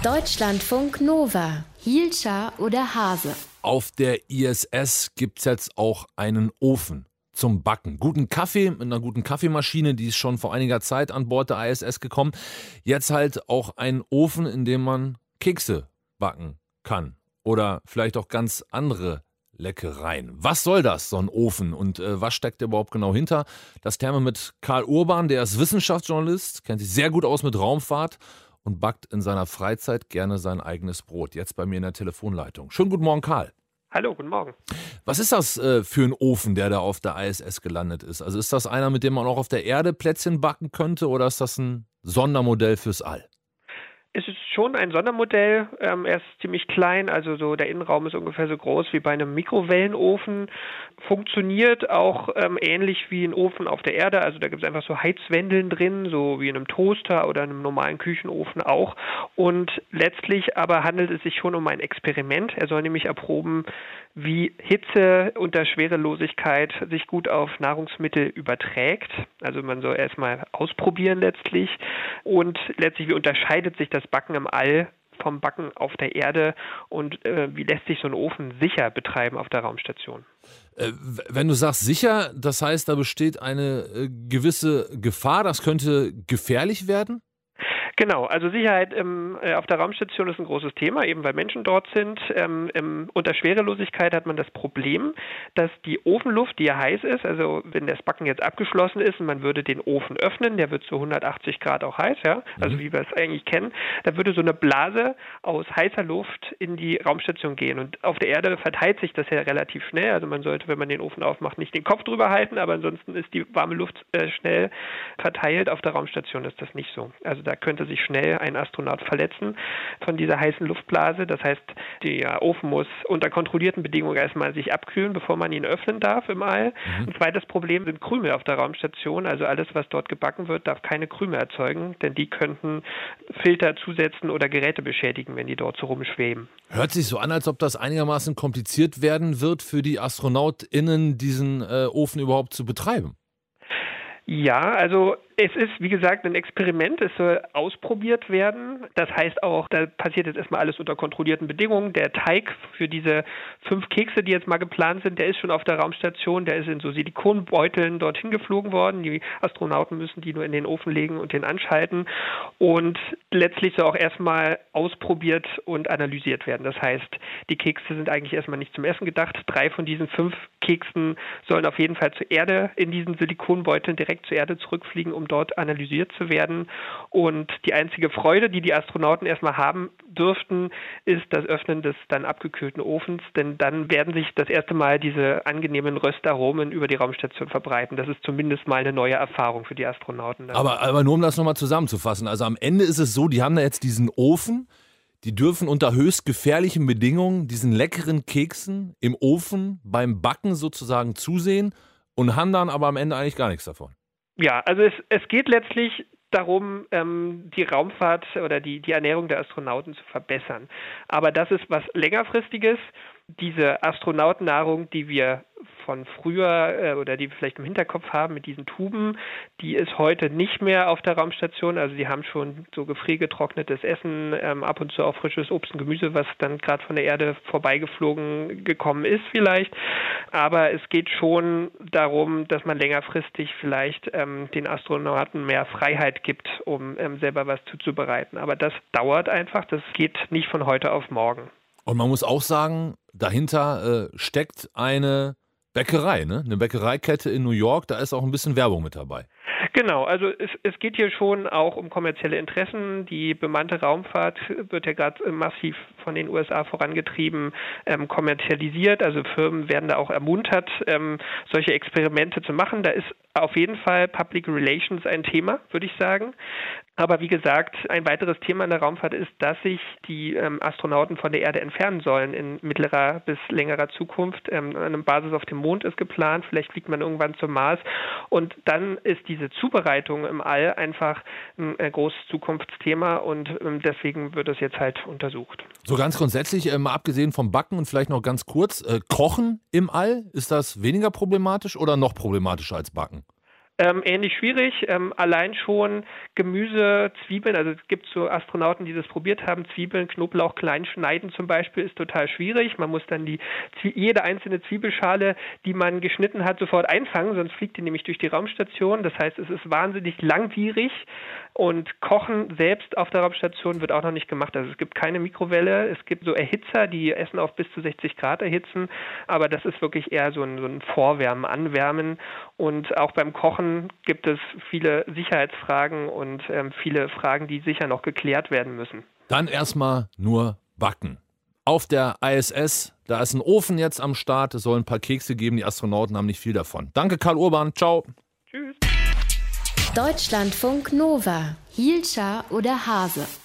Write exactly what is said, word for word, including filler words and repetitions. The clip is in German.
Deutschlandfunk Nova. Hielscher oder Hase? Auf der I S S gibt es jetzt auch einen Ofen zum Backen. Guten Kaffee mit einer guten Kaffeemaschine, die ist schon vor einiger Zeit an Bord der I S S gekommen. Jetzt halt auch ein Ofen, in dem man Kekse backen kann. Oder vielleicht auch ganz andere Leckereien. Was soll das, so ein Ofen? Und äh, was steckt überhaupt genau hinter? Das Thema mit Karl Urban, der ist Wissenschaftsjournalist, kennt sich sehr gut aus mit Raumfahrt und backt in seiner Freizeit gerne sein eigenes Brot. Jetzt bei mir in der Telefonleitung. Schönen guten Morgen, Karl. Hallo, guten Morgen. Was ist das äh, für ein Ofen, der da auf der I S S gelandet ist? Also ist das einer, mit dem man auch auf der Erde Plätzchen backen könnte, oder ist das ein Sondermodell fürs All? Es ist schon ein Sondermodell. Ähm, er ist ziemlich klein, also so der Innenraum ist ungefähr so groß wie bei einem Mikrowellenofen. Funktioniert auch ähm, ähnlich wie ein Ofen auf der Erde. Also da gibt es einfach so Heizwendeln drin, so wie in einem Toaster oder einem normalen Küchenofen auch. Und letztlich aber handelt es sich schon um ein Experiment. Er soll nämlich erproben, wie Hitze unter Schwerelosigkeit sich gut auf Nahrungsmittel überträgt. Also man soll erstmal ausprobieren letztlich. Und letztlich, wie unterscheidet sich das Backen im All vom Backen auf der Erde und äh, wie lässt sich so ein Ofen sicher betreiben auf der Raumstation? Äh, wenn du sagst sicher, das heißt, da besteht eine äh, gewisse Gefahr, das könnte gefährlich werden? Genau, also Sicherheit im, äh, auf der Raumstation ist ein großes Thema, eben weil Menschen dort sind. Ähm, im, unter Schwerelosigkeit hat man das Problem, dass die Ofenluft, die ja heiß ist, also wenn das Backen jetzt abgeschlossen ist und man würde den Ofen öffnen, der wird zu hundertachtzig Grad auch heiß, ja, also mhm. wie wir es eigentlich kennen, da würde so eine Blase aus heißer Luft in die Raumstation gehen. Und auf der Erde verteilt sich das ja relativ schnell, also man sollte, wenn man den Ofen aufmacht, nicht den Kopf drüber halten, aber ansonsten ist die warme Luft äh, schnell verteilt. Auf der Raumstation ist das nicht so. Also da könnte sich schnell ein Astronaut verletzen von dieser heißen Luftblase. Das heißt, der Ofen muss unter kontrollierten Bedingungen erstmal sich abkühlen, bevor man ihn öffnen darf im All. Mhm. Ein zweites Problem sind Krümel auf der Raumstation. Also alles, was dort gebacken wird, darf keine Krümel erzeugen, denn die könnten Filter zusetzen oder Geräte beschädigen, wenn die dort so rumschweben. Hört sich so an, als ob das einigermaßen kompliziert werden wird für die AstronautInnen, diesen äh, Ofen überhaupt zu betreiben. Ja, also es ist, wie gesagt, ein Experiment. Es soll ausprobiert werden. Das heißt auch, da passiert jetzt erstmal alles unter kontrollierten Bedingungen. Der Teig für diese fünf Kekse, die jetzt mal geplant sind, der ist schon auf der Raumstation. Der ist in so Silikonbeuteln dorthin geflogen worden. Die Astronauten müssen die nur in den Ofen legen und den anschalten. Und letztlich soll auch erstmal ausprobiert und analysiert werden. Das heißt, die Kekse sind eigentlich erstmal nicht zum Essen gedacht. Drei von diesen fünf Keksen sollen auf jeden Fall zur Erde in diesen Silikonbeuteln direkt zur Erde zurückfliegen, um dort analysiert zu werden. Und die einzige Freude, die die Astronauten erstmal haben dürften, ist das Öffnen des dann abgekühlten Ofens, denn dann werden sich das erste Mal diese angenehmen Röstaromen über die Raumstation verbreiten. Das ist zumindest mal eine neue Erfahrung für die Astronauten. Aber, aber nur um das nochmal zusammenzufassen, also am Ende ist es so, die haben da jetzt diesen Ofen, die dürfen unter höchst gefährlichen Bedingungen diesen leckeren Keksen im Ofen beim Backen sozusagen zusehen und haben dann aber am Ende eigentlich gar nichts davon. Ja, also es, es geht letztlich darum, ähm, die Raumfahrt oder die, die Ernährung der Astronauten zu verbessern. Aber das ist was längerfristiges. Diese Astronautennahrung, die wir von früher äh, oder die wir vielleicht im Hinterkopf haben mit diesen Tuben, die ist heute nicht mehr auf der Raumstation. Also die haben schon so gefriergetrocknetes Essen, ähm, ab und zu auch frisches Obst und Gemüse, was dann gerade von der Erde vorbeigeflogen gekommen ist vielleicht. Aber es geht schon darum, dass man längerfristig vielleicht ähm, den Astronauten mehr Freiheit gibt, um ähm, selber was zuzubereiten. Aber das dauert einfach, das geht nicht von heute auf morgen. Und man muss auch sagen, dahinter äh, steckt eine Bäckerei, ne? Eine Bäckereikette in New York, da ist auch ein bisschen Werbung mit dabei. Genau, also es, es geht hier schon auch um kommerzielle Interessen. Die bemannte Raumfahrt wird ja gerade massiv von den U S A vorangetrieben, ähm, kommerzialisiert. Also Firmen werden da auch ermuntert, ähm, solche Experimente zu machen. Da ist auf jeden Fall Public Relations ein Thema, würde ich sagen. Aber wie gesagt, ein weiteres Thema in der Raumfahrt ist, dass sich die ähm, Astronauten von der Erde entfernen sollen in mittlerer bis längerer Zukunft. Ähm, eine Basis auf dem Mond ist geplant, vielleicht fliegt man irgendwann zum Mars. Und dann ist diese Zubereitung im All einfach ein, ein großes Zukunftsthema und ähm, deswegen wird es jetzt halt untersucht. So ganz grundsätzlich, äh, mal abgesehen vom Backen und vielleicht noch ganz kurz, äh, Kochen im All, ist das weniger problematisch oder noch problematischer als Backen? Ähm, ähnlich schwierig, ähm, allein schon Gemüse, Zwiebeln, also es gibt so Astronauten, die das probiert haben, Zwiebeln, Knoblauch klein schneiden zum Beispiel, ist total schwierig. Man muss dann die jede einzelne Zwiebelschale, die man geschnitten hat, sofort einfangen, sonst fliegt die nämlich durch die Raumstation. Das heißt, es ist wahnsinnig langwierig und Kochen selbst auf der Raumstation wird auch noch nicht gemacht. Also es gibt keine Mikrowelle, es gibt so Erhitzer, die Essen auf bis zu sechzig Grad erhitzen, aber das ist wirklich eher so ein, so ein Vorwärmen, Anwärmen und auch beim Kochen gibt es viele Sicherheitsfragen und ähm, viele Fragen, die sicher noch geklärt werden müssen. Dann erstmal nur backen. Auf der I S S, da ist ein Ofen jetzt am Start, es soll ein paar Kekse geben, die Astronauten haben nicht viel davon. Danke Karl Urban, ciao. Tschüss. Deutschlandfunk Nova, Hielscher oder Hase.